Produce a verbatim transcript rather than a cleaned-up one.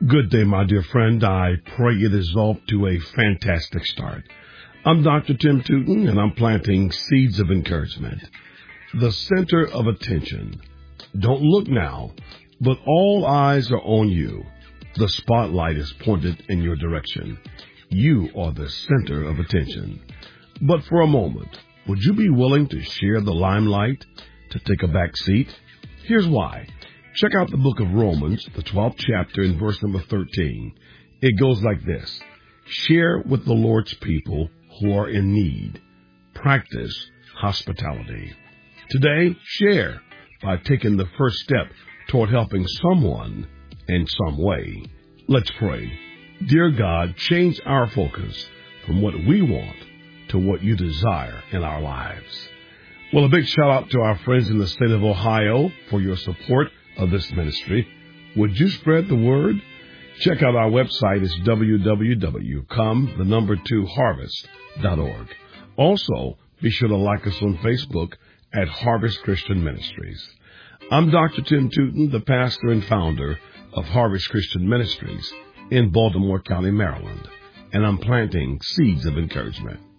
Good day, my dear friend. I pray it is off to a fantastic start. I'm Doctor Tim Tootin, and I'm planting seeds of encouragement. The center of attention. Don't look now, but all eyes are on you. The spotlight is pointed in your direction. You are the center of attention. But for a moment, would you be willing to share the limelight, to take a back seat? Here's why. Check out the book of Romans, the twelfth chapter, in verse number thirteen. It goes like this. Share with the Lord's people who are in need. Practice hospitality. Today, share by taking the first step toward helping someone in some way. Let's pray. Dear God, change our focus from what we want to what you desire in our lives. Well, a big shout out to our friends in the state of Ohio for your support of this ministry. Would you spread the word? Check out our website. It's w w w dot come the number two harvest dot org. Also, be sure to like us on Facebook at Harvest Christian Ministries. I'm Doctor Tim Tootin, the pastor and founder of Harvest Christian Ministries in Baltimore County, Maryland, and I'm planting seeds of encouragement.